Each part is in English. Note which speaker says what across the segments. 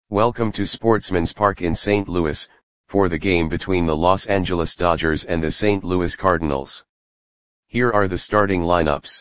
Speaker 1: Welcome to Sportsman's Park in St. Louis, for the game between the Los Angeles Dodgers and the St. Louis Cardinals. Here are the starting lineups.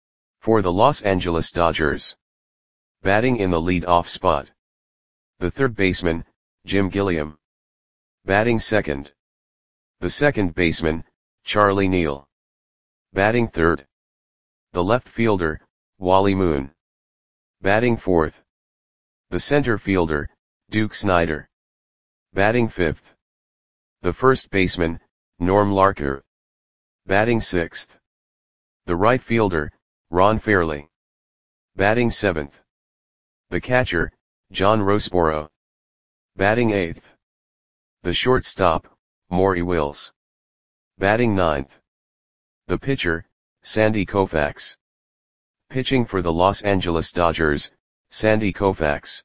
Speaker 1: For the Los Angeles Dodgers. Batting in the lead-off spot. The third baseman, Jim Gilliam. Batting second. The second baseman, Charlie Neal. Batting third. The left fielder, Wally Moon. Batting fourth. The center fielder, Duke Snider. Batting fifth. The first baseman, Norm Larker. Batting sixth. The right fielder, Ron Fairly. Batting seventh. The catcher, John Roseboro. Batting eighth. The shortstop, Maury Wills. Batting ninth. The pitcher, Sandy Koufax. Pitching for the Los Angeles Dodgers, Sandy Koufax.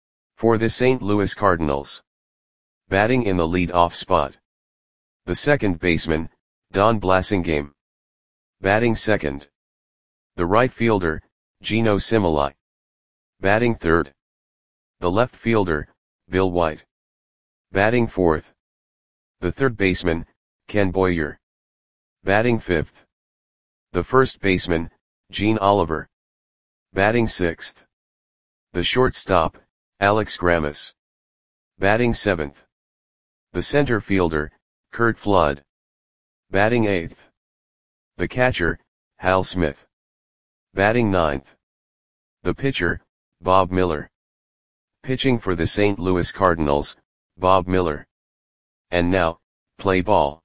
Speaker 1: For the St. Louis Cardinals. Batting in the lead-off spot. The second baseman, Don Blasingame. Batting second. The right fielder, Geno Cimolai. Batting third. The left fielder, Bill White. Batting fourth. The third baseman, Ken Boyer. Batting fifth. The first baseman, Gene Oliver. Batting sixth. The shortstop, Alex Grammas. Batting seventh. The center fielder, Curt Flood. Batting eighth. The catcher, Hal Smith. Batting ninth. The pitcher, Bob Miller. Pitching for the St. Louis Cardinals, Bob Miller. And now, play ball.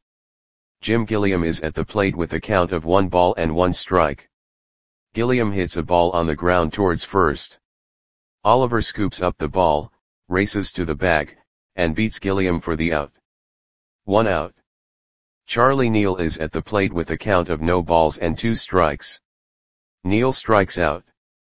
Speaker 1: Jim Gilliam is at the plate with a count of 1-1 Gilliam hits a ball on the ground towards first. Oliver scoops up the ball, races to the bag, and beats Gilliam for the out. 1 out. Charlie Neal is at the plate with a count of 0-2. Neal strikes out.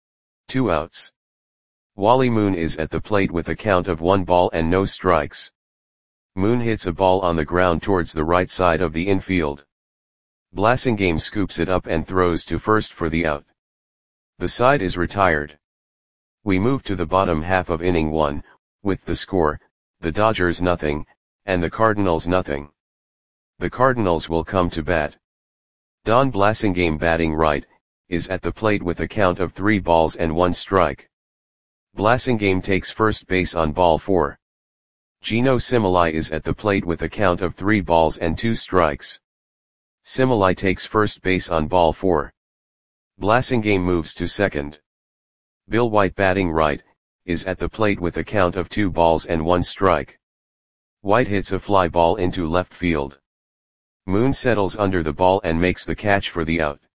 Speaker 1: 2 outs. Wally Moon is at the plate with a count of 1 ball and no strikes. Moon hits a ball on the ground towards the right side of the infield. Blasingame scoops it up and throws to first for the out. The side is retired. We move to the bottom half of inning 1, with the score, the Dodgers 0, and the Cardinals 0. The Cardinals will come to bat. Don Blasingame, batting right, is at the plate with a count of 3 balls and 1 strike. Blasingame takes first base on ball 4. Geno Cimolai is at the plate with a count of 3 balls and 2 strikes. Cimolai takes first base on ball 4. Blasingame moves to second. Bill White, batting right, is at the plate with a count of 2 balls and 1 strike. White hits a fly ball into left field. Moon settles under the ball and makes the catch for the out.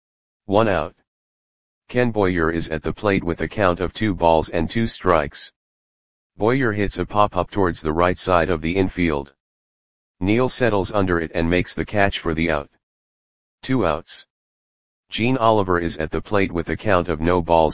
Speaker 1: 1 out. Ken Boyer is at the plate with a count of 2 balls and 2 strikes. Boyer hits a pop-up towards the right side of the infield. Neal settles under it and makes the catch for the out. 2 outs. Gene Oliver is at the plate with a count of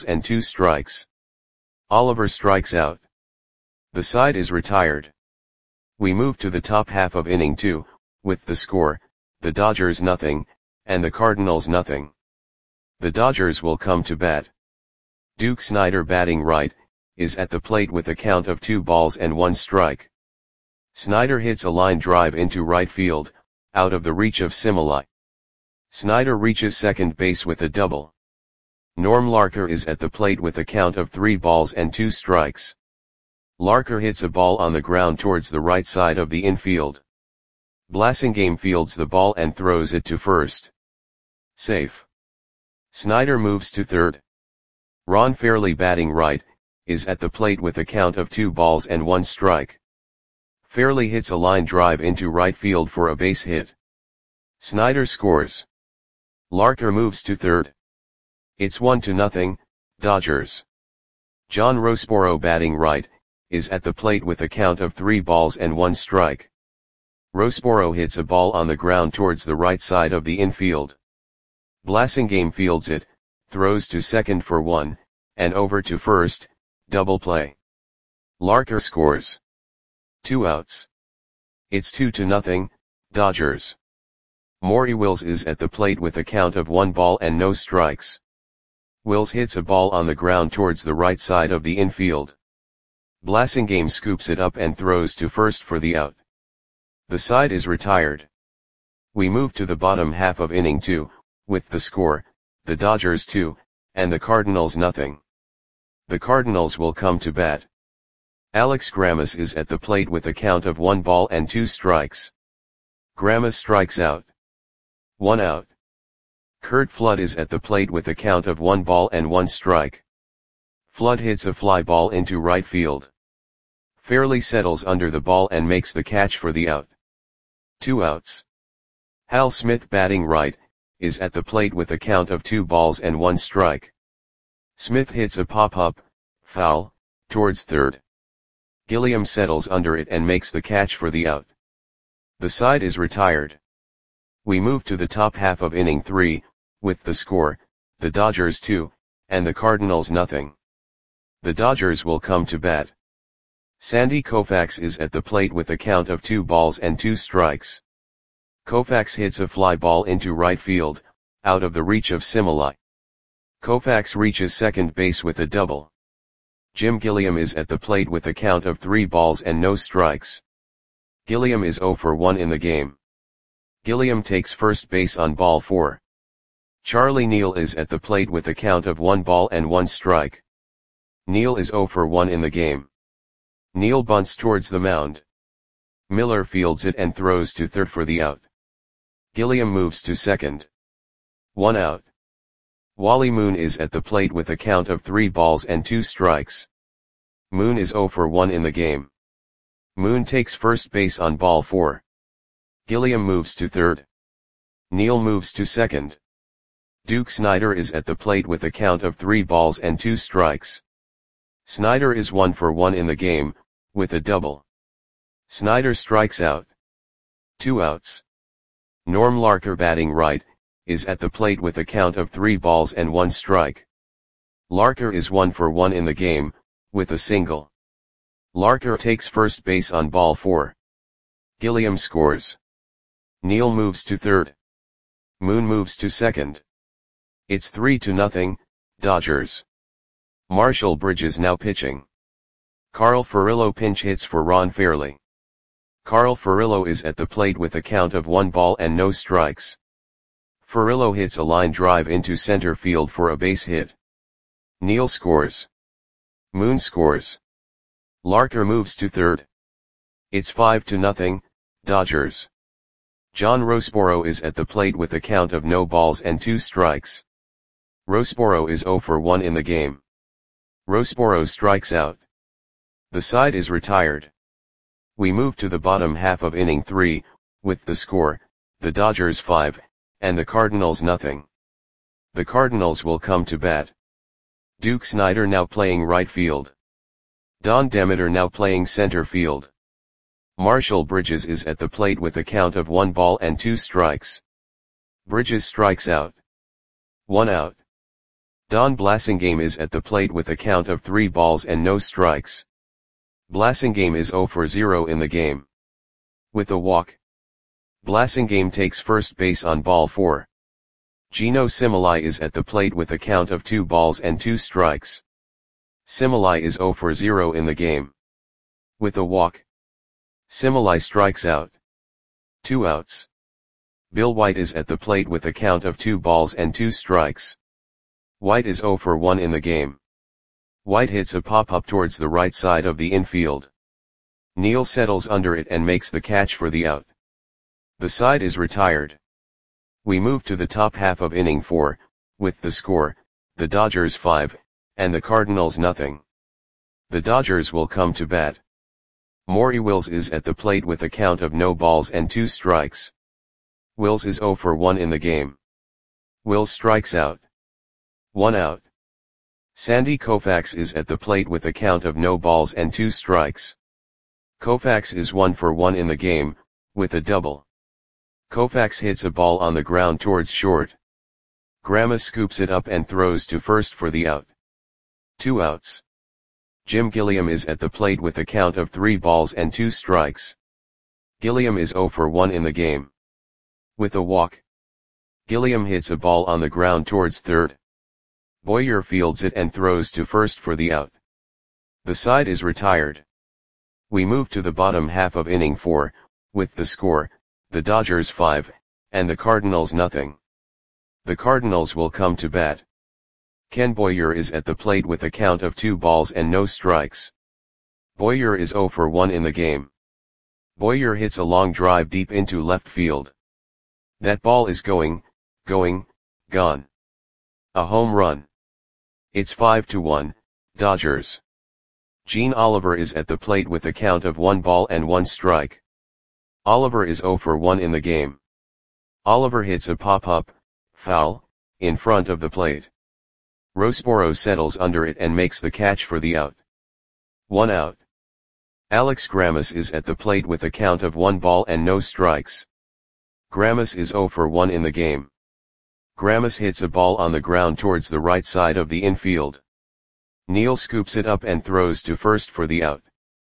Speaker 1: 0-2. Oliver strikes out. The side is retired. We move to the top half of inning 2, with the score, the Dodgers 0, and the Cardinals 0. The Dodgers will come to bat. Duke Snider, batting right, is at the plate with a count of 2 balls and 1 strike. Snider hits a line drive into right field, out of the reach of Cimolai. Snider reaches second base with a double. Norm Larker is at the plate with a count of 3 balls and 2 strikes. Larker hits a ball on the ground towards the right side of the infield. Blasingame fields the ball and throws it to first. Safe. Snider moves to third. Ron Fairly, batting right, is at the plate with a count of 2 balls and 1 strike. Fairly hits a line drive into right field for a base hit. Snider scores. Larker moves to third. It's 1-0, Dodgers. John Roseboro, batting right, is at the plate with a count of 3 balls and 1 strike. Roseboro hits a ball on the ground towards the right side of the infield. Blasingame fields it, throws to second for 1, and over to first, double play. Larker scores. 2 outs. It's 2-0, Dodgers. Maury Wills is at the plate with a count of 1 ball and no strikes. Wills hits a ball on the ground towards the right side of the infield. Blasingame scoops it up and throws to first for the out. The side is retired. We move to the bottom half of inning 2, with the score, the Dodgers 2, and the Cardinals nothing. The Cardinals will come to bat. Alex Grammas is at the plate with a count of 1 ball and 2 strikes. Grammas strikes out. 1 out. Curt Flood is at the plate with a count of 1 ball and 1 strike. Flood hits a fly ball into right field. Fairly settles under the ball and makes the catch for the out. 2 outs. Hal Smith, batting right, is at the plate with a count of 2 balls and 1 strike. Smith hits a pop-up, foul, towards third. Gilliam settles under it and makes the catch for the out. The side is retired. We move to the top half of inning 3, with the score, the Dodgers 2, and the Cardinals nothing. The Dodgers will come to bat. Sandy Koufax is at the plate with a count of 2 balls and 2 strikes. Koufax hits a fly ball into right field, out of the reach of Similai. Koufax reaches second base with a double. Jim Gilliam is at the plate with a count of 3 balls and no strikes. Gilliam is 0 for 1 in the game. Gilliam takes first base on ball 4. Charlie Neal is at the plate with a count of 1 ball and 1 strike. Neal is 0 for 1 in the game. Neal bunts towards the mound. Miller fields it and throws to third for the out. Gilliam moves to second. 1 out. Wally Moon is at the plate with a count of 3 balls and 2 strikes. Moon is 0 for 1 in the game. Moon takes first base on ball 4. Gilliam moves to third. Neal moves to second. Duke Snider is at the plate with a count of 3 balls and 2 strikes. Snider is 1 for 1 in the game, with a double. Snider strikes out. 2 outs. Norm Larker, batting right, is at the plate with a count of 3 balls and 1 strike. Larker is 1 for 1 in the game, with a single. Larker takes first base on ball 4. Gilliam scores. Neal moves to third. Moon moves to second. It's 3-0, Dodgers. Marshall Bridges now pitching. Carl Furillo pinch hits for Ron Fairly. Carl Furillo is at the plate with a count of 1 ball and no strikes. Furillo hits a line drive into center field for a base hit. Neal scores. Moon scores. Larker moves to third. It's 5-0, Dodgers. John Roseboro is at the plate with a count of no balls and 2 strikes. Roseboro is 0 for 1 in the game. Roseboro strikes out. The side is retired. We move to the bottom half of inning 3, with the score, the Dodgers 5, and the Cardinals nothing. The Cardinals will come to bat. Duke Snider now playing right field. Don Demeter now playing center field. Marshall Bridges is at the plate with a count of 1 ball and 2 strikes. Bridges strikes out. 1 out. Don Blasingame is at the plate with a count of 3 balls and no strikes. Blasingame is 0 for 0 in the game. With a walk. Blasingame takes first base on ball 4. Gino Similai is at the plate with a count of 2 balls and 2 strikes. Similai is 0 for 0 in the game. With a walk. Similai strikes out. 2 outs. Bill White is at the plate with a count of 2 balls and 2 strikes. White is 0 for 1 in the game. White hits a pop-up towards the right side of the infield. Neal settles under it and makes the catch for the out. The side is retired. We move to the top half of inning 4, with the score, the Dodgers 5, and the Cardinals nothing. The Dodgers will come to bat. Maury Wills is at the plate with a count of no balls and 2 strikes. Wills is 0 for 1 in the game. Wills strikes out. 1 out. Sandy Koufax is at the plate with a count of no balls and 2 strikes. Koufax is 1 for 1 in the game, with a double. Koufax hits a ball on the ground towards short. Grammas scoops it up and throws to first for the out. 2 outs. Jim Gilliam is at the plate with a count of 3 balls and 2 strikes. Gilliam is 0 for 1 in the game. With a walk. Gilliam hits a ball on the ground towards third. Boyer fields it and throws to first for the out. The side is retired. We move to the bottom half of inning 4, with the score, the Dodgers 5, and the Cardinals nothing. The Cardinals will come to bat. Ken Boyer is at the plate with a count of 2 balls and no strikes. Boyer is 0 for 1 in the game. Boyer hits a long drive deep into left field. That ball is gone. A home run. It's 5-1, Dodgers. Gene Oliver is at the plate with a count of 1 ball and 1 strike. Oliver is 0 for 1 in the game. Oliver hits a pop-up, foul, in front of the plate. Roseboro settles under it and makes the catch for the out. 1 out. Alex Grammas is at the plate with a count of 1 ball and no strikes. Grammas is 0 for 1 in the game. Grammas hits a ball on the ground towards the right side of the infield. Neal scoops it up and throws to first for the out.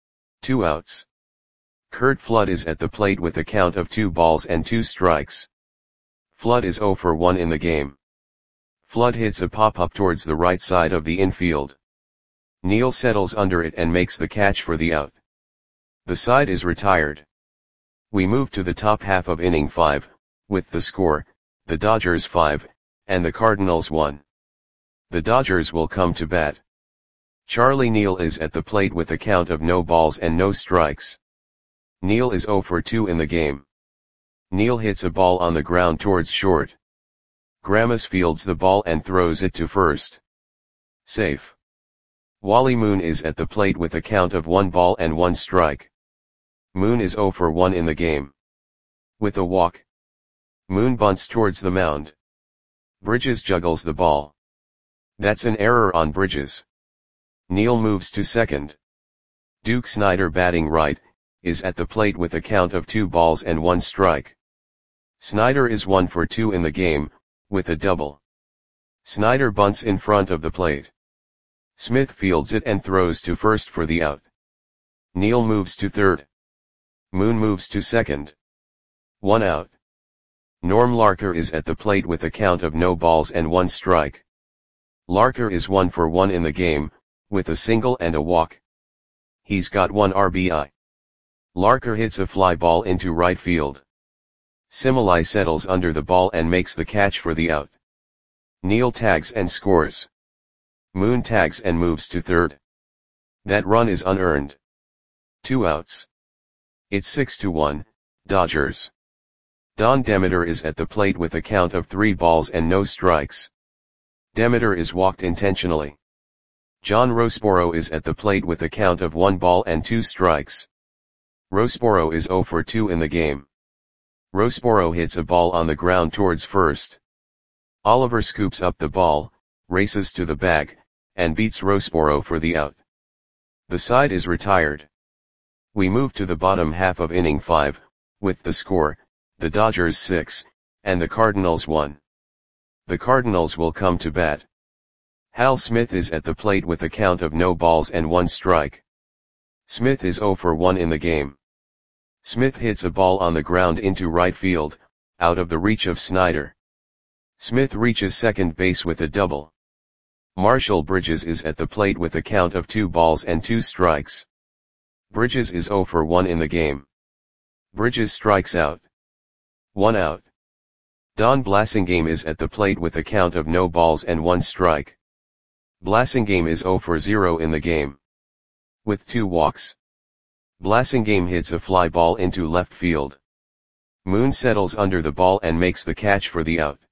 Speaker 1: 2 outs. Curt Flood is at the plate with a count of 2 balls and 2 strikes. Flood is 0 for 1 in the game. Flood hits a pop-up towards the right side of the infield. Neal settles under it and makes the catch for the out. The side is retired. We move to the top half of inning 5, with the score, the Dodgers 5, and the Cardinals 1. The Dodgers will come to bat. Charlie Neal is at the plate with a count of no balls and no strikes. Neal is 0 for 2 in the game. Neal hits a ball on the ground towards short. Grammas fields the ball and throws it to first. Safe. Wally Moon is at the plate with a count of 1 ball and 1 strike. Moon is 0 for 1 in the game. With a walk. Moon bunts towards the mound. Bridges juggles the ball. That's an error on Bridges. Neal moves to second. Duke Snider, batting right, is at the plate with a count of 2 balls and 1 strike. Snider is 1 for 2 in the game, with a double. Snider bunts in front of the plate. Smith fields it and throws to first for the out. Neal moves to third. Moon moves to second. 1 out. Norm Larker is at the plate with a count of no balls and 1 strike. Larker is 1 for 1 in the game, with a single and a walk. He's got 1 RBI. Larker hits a fly ball into right field. Similai settles under the ball and makes the catch for the out. Neal tags and scores. Moon tags and moves to third. That run is unearned. 2 outs. It's 6-1, Dodgers. Don Demeter is at the plate with a count of 3 balls and no strikes. Demeter is walked intentionally. John Roseboro is at the plate with a count of 1 ball and 2 strikes. Roseboro is 0 for 2 in the game. Roseboro hits a ball on the ground towards first. Oliver scoops up the ball, races to the bag, and beats Roseboro for the out. The side is retired. We move to the bottom half of inning 5, with the score, the Dodgers 6, and the Cardinals 1. The Cardinals will come to bat. Hal Smith is at the plate with a count of no balls and 1 strike. Smith is 0 for 1 in the game. Smith hits a ball on the ground into right field, out of the reach of Snider. Smith reaches second base with a double. Marshall Bridges is at the plate with a count of 2 balls and 2 strikes. Bridges is 0 for 1 in the game. Bridges strikes out. 1 out. Don Blasingame is at the plate with a count of no balls and 1 strike. Blasingame is 0 for 0 in the game. With 2 walks. Blasingame hits a fly ball into left field. Moon settles under the ball and makes the catch for the out.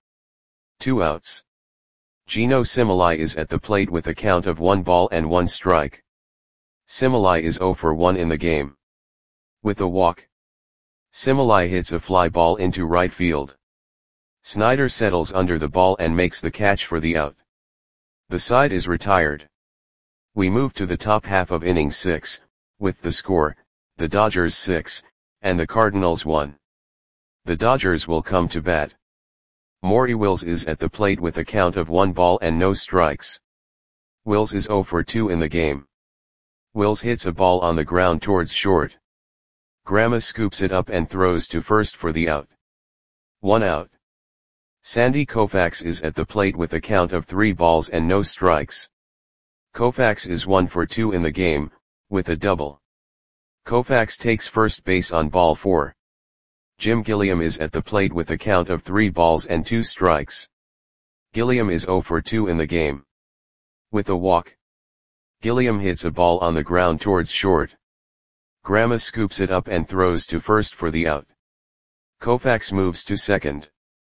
Speaker 1: 2 outs. Geno Similai is at the plate with a count of 1 ball and 1 strike. Similai is 0 for 1 in the game. With a walk. Similai hits a fly ball into right field. Snider settles under the ball and makes the catch for the out. The side is retired. We move to the top half of inning 6, with the score, the Dodgers 6, and the Cardinals 1. The Dodgers will come to bat. Maury Wills is at the plate with a count of 1 ball and no strikes. Wills is 0 for 2 in the game. Wills hits a ball on the ground towards short. Grammas scoops it up and throws to first for the out. 1 out. Sandy Koufax is at the plate with a count of 3 balls and no strikes. Koufax is 1 for 2 in the game, with a double. Koufax takes first base on ball 4. Jim Gilliam is at the plate with a count of 3 balls and 2 strikes. Gilliam is 0 for 2 in the game. With a walk. Gilliam hits a ball on the ground towards short. Grama scoops it up and throws to first for the out. Koufax moves to second.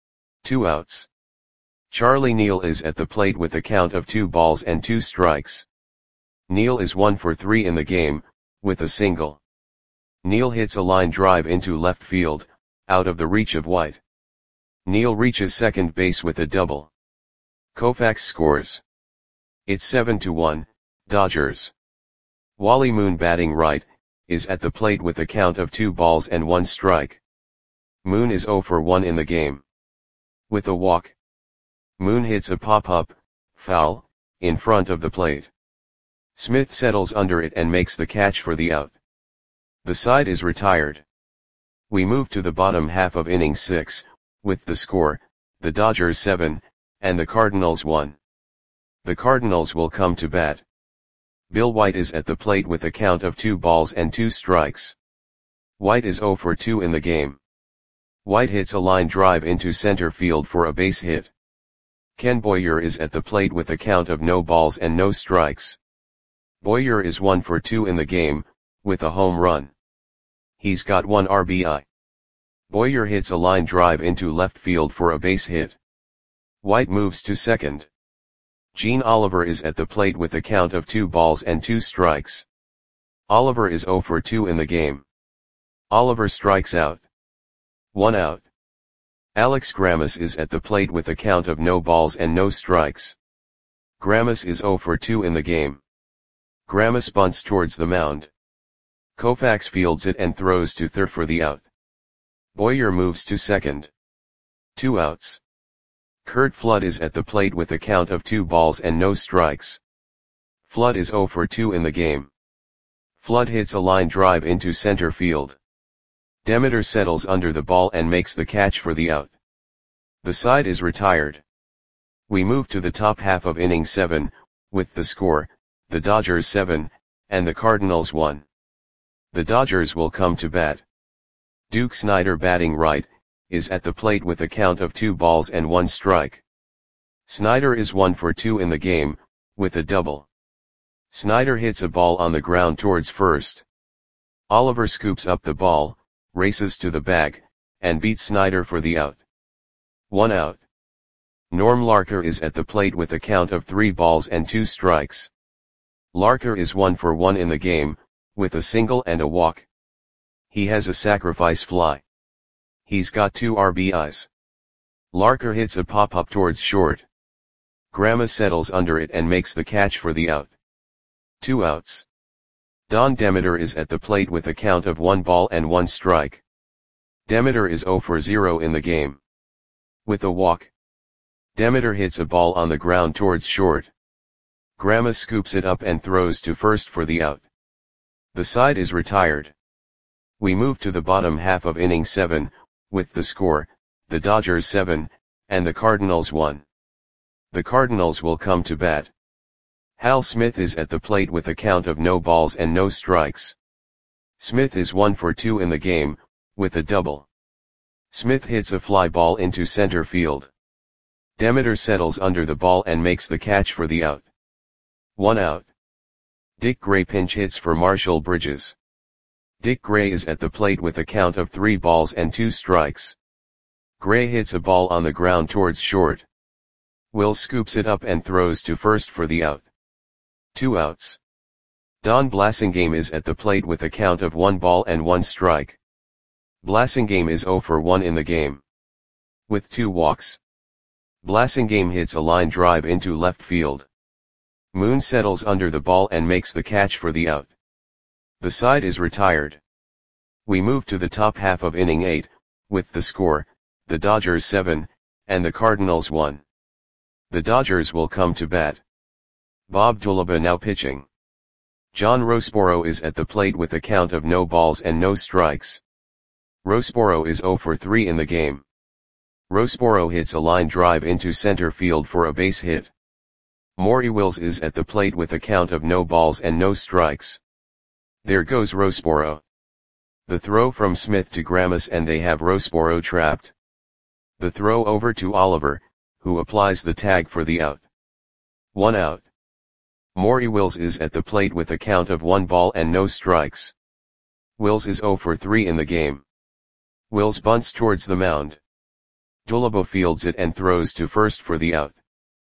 Speaker 1: 2 outs. Charlie Neal is at the plate with a count of 2 balls and 2 strikes. Neal is 1 for 3 in the game, with a single. Neal hits a line drive into left field, out of the reach of White. Neal reaches second base with a double. Koufax scores. It's 7-1, Dodgers. Wally Moon, batting right, is at the plate with a count of 2 balls and 1 strike. Moon is 0 for 1 in the game. With a walk. Moon hits a pop-up, foul, in front of the plate. Smith settles under it and makes the catch for the out. The side is retired. We move to the bottom half of inning 6, with the score, the Dodgers 7, and the Cardinals 1. The Cardinals will come to bat. Bill White is at the plate with a count of 2 balls and 2 strikes. White is 0 for 2 in the game. White hits a line drive into center field for a base hit. Ken Boyer is at the plate with a count of no balls and no strikes. Boyer is 1 for 2 in the game, with a home run. He's got 1 RBI. Boyer hits a line drive into left field for a base hit. White moves to second. Gene Oliver is at the plate with a count of 2 balls and 2 strikes. Oliver is 0 for 2 in the game. Oliver strikes out. 1 out. Alex Grammas is at the plate with a count of no balls and no strikes. Grammas is 0 for 2 in the game. Grammas bunts towards the mound. Koufax fields it and throws to third for the out. Boyer moves to second. 2 outs. Curt Flood is at the plate with a count of 2 balls and no strikes. Flood is 0 for 2 in the game. Flood hits a line drive into center field. Demeter settles under the ball and makes the catch for the out. The side is retired. We move to the top half of inning 7, with the score, the Dodgers 7, and the Cardinals 1. The Dodgers will come to bat. Duke Snider, batting right, is at the plate with a count of 2 balls and 1 strike. Snider is 1 for 2 in the game, with a double. Snider hits a ball on the ground towards first. Oliver scoops up the ball, races to the bag, and beats Snider for the out. 1 out. Norm Larker is at the plate with a count of 3 balls and 2 strikes. Larker is 1 for 1 in the game, with a single and a walk. He has a sacrifice fly. He's got 2 RBIs. Larker hits a pop-up towards short. Grama settles under it and makes the catch for the out. 2 outs. Don Demeter is at the plate with a count of 1 ball and 1 strike. Demeter is 0 for 0 in the game. With a walk. Demeter hits a ball on the ground towards short. Grama scoops it up and throws to first for the out. The side is retired. We move to the bottom half of inning 7, with the score, the Dodgers 7, and the Cardinals 1. The Cardinals will come to bat. Hal Smith is at the plate with a count of no balls and no strikes. Smith is 1 for 2 in the game, with a double. Smith hits a fly ball into center field. Demeter settles under the ball and makes the catch for the out. 1 out. Dick Gray pinch hits for Marshall Bridges. Dick Gray is at the plate with a count of 3 balls and 2 strikes. Gray hits a ball on the ground towards short. Will scoops it up and throws to first for the out. 2 outs. Don Blasingame is at the plate with a count of 1 ball and 1 strike. Blasingame is 0 for 1 in the game. With 2 walks. Blasingame hits a line drive into left field. Moon settles under the ball and makes the catch for the out. The side is retired. We move to the top half of inning 8, with the score, the Dodgers 7, and the Cardinals 1. The Dodgers will come to bat. Bob Dulaba now pitching. John Roseboro is at the plate with a count of no balls and no strikes. Roseboro is 0 for 3 in the game. Roseboro hits a line drive into center field for a base hit. Maury Wills is at the plate with a count of no balls and no strikes. There goes Roseboro. The throw from Smith to Grammas and they have Roseboro trapped. The throw over to Oliver, who applies the tag for the out. 1 out. Maury Wills is at the plate with a count of 1 ball and no strikes. Wills is 0 for 3 in the game. Wills bunts towards the mound. Dulaba fields it and throws to first for the out.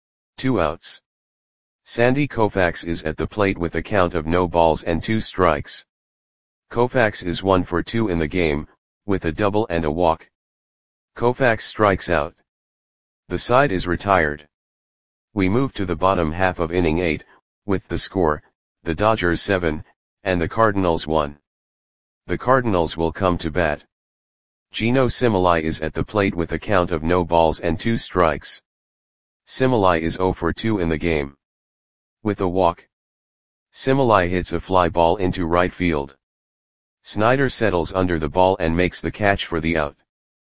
Speaker 1: 2 outs. Sandy Koufax is at the plate with a count of no balls and 2 strikes. Koufax is 1 for 2 in the game, with a double and a walk. Koufax strikes out. The side is retired. We move to the bottom half of inning 8, with the score, the Dodgers 7, and the Cardinals 1. The Cardinals will come to bat. Geno Similai is at the plate with a count of no balls and 2 strikes. Similai is 0 for 2 in the game. With a walk. Similai hits a fly ball into right field. Snyder settles under the ball and makes the catch for the out.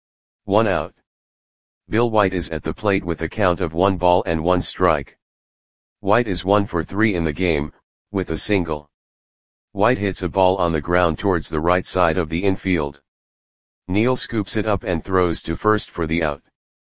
Speaker 1: 1 out. Bill White is at the plate with a count of 1 ball and 1 strike. White is 1 for 3 in the game, with a single. White hits a ball on the ground towards the right side of the infield. Neal scoops it up and throws to first for the out.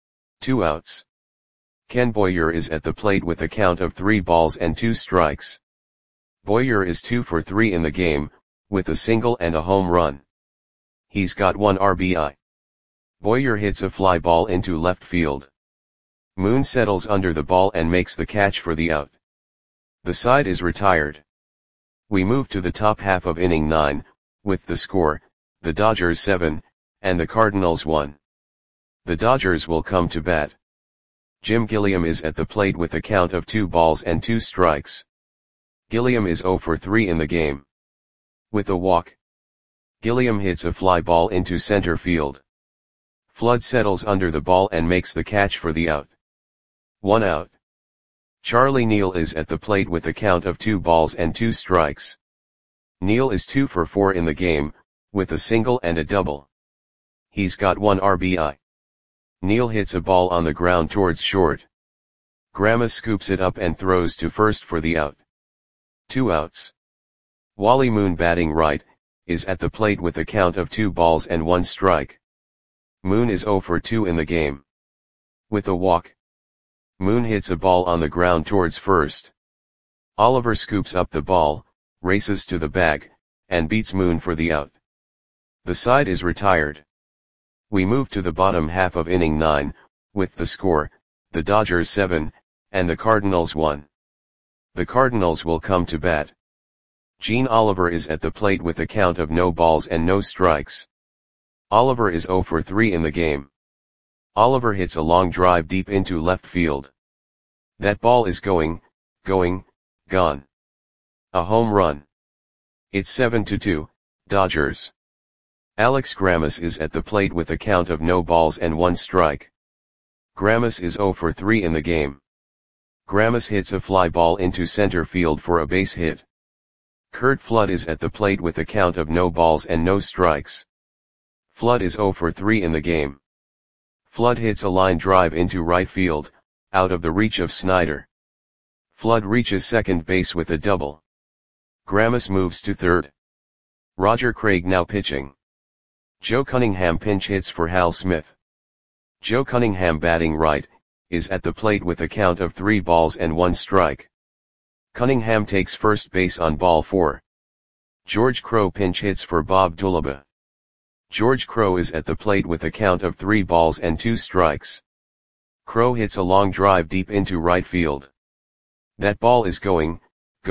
Speaker 1: 2 outs. Ken Boyer is at the plate with a count of 3 balls and 2 strikes. Boyer is 2 for 3 in the game, with a single and a home run. He's got 1 RBI. Boyer hits a fly ball into left field. Moon settles under the ball and makes the catch for the out. The side is retired. We move to the top half of inning 9, with the score, the Dodgers 7, and the Cardinals 1. The Dodgers will come to bat. Jim Gilliam is at the plate with a count of 2 balls and 2 strikes. Gilliam is 0 for 3 in the game. With a walk. Gilliam hits a fly ball into center field. Flood settles under the ball and makes the catch for the out. 1 out. Charlie Neal is at the plate with a count of 2 balls and 2 strikes. Neal is 2 for 4 in the game, with a single and a double. He's got 1 RBI. Neal hits a ball on the ground towards short. Grammas scoops it up and throws to first for the out. 2 outs. Wally Moon, batting right, is at the plate with a count of 2 balls and 1 strike. Moon is 0 for 2 in the game. With a walk. Moon hits a ball on the ground towards first. Oliver scoops up the ball, races to the bag, and beats Moon for the out. The side is retired. We move to the bottom half of inning 9, with the score, the Dodgers 7, and the Cardinals 1. The Cardinals will come to bat. Gene Oliver is at the plate with a count of no balls and no strikes. Oliver is 0 for 3 in the game. Oliver hits a long drive deep into left field. That ball is gone. A home run. It's 7-2, Dodgers. Alex Grammas is at the plate with a count of no balls and 1 strike. Grammas is 0 for 3 in the game. Grammas hits a fly ball into center field for a base hit. Curt Flood is at the plate with a count of no balls and no strikes. Flood is 0 for 3 in the game. Flood hits a line drive into right field, out of the reach of Snyder. Flood reaches second base with a double. Grammas moves to third. Roger Craig now pitching. Joe Cunningham pinch hits for Hal Smith. Joe Cunningham, batting right, is at the plate with a count of 3 balls and 1 strike. Cunningham takes first base on ball 4. George Crowe pinch hits for Bob Dulaba. George Crowe is at the plate with a count of 3 balls and 2 strikes. Crowe hits a long drive deep into right field. That ball is gone.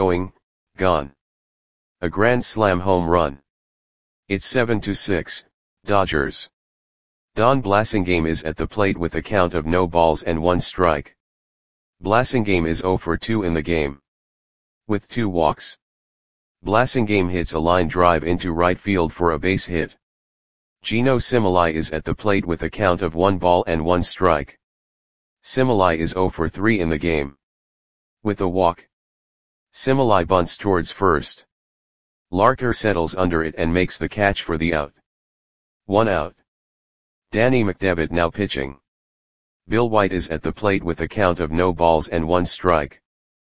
Speaker 1: A grand slam home run. It's 7-6, Dodgers. Don Blasingame is at the plate with a count of no balls and 1 strike. Blasingame is 0 for 2 in the game. With 2 walks. Blasingame hits a line drive into right field for a base hit. Geno Similai is at the plate with a count of 1 ball and 1 strike. Similai is 0 for 3 in the game. With a walk. Similai bunts towards first. Larker settles under it and makes the catch for the out. 1 out. Danny McDevitt now pitching. Bill White is at the plate with a count of no balls and 1 strike.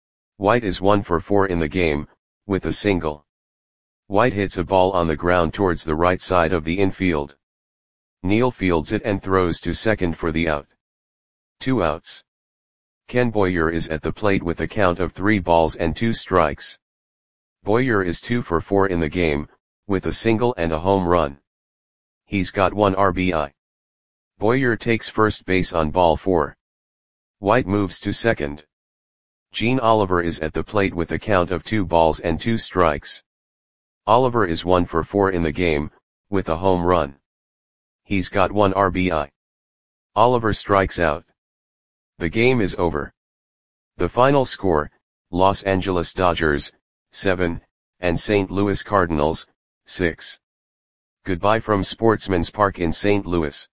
Speaker 1: White is 1 for 4 in the game, with a single. White hits a ball on the ground towards the right side of the infield. Neil fields it and throws to second for the out. 2 outs. Ken Boyer is at the plate with a count of 3 balls and 2 strikes. Boyer is 2 for 4 in the game, with a single and a home run. He's got 1 RBI. Boyer takes first base on ball 4. White moves to second. Gene Oliver is at the plate with a count of 2 balls and 2 strikes. Oliver is 1 for 4 in the game, with a home run. He's got 1 RBI. Oliver strikes out. The game is over. The final score, Los Angeles Dodgers, 7, and St. Louis Cardinals, 6. Goodbye from Sportsman's Park in St. Louis.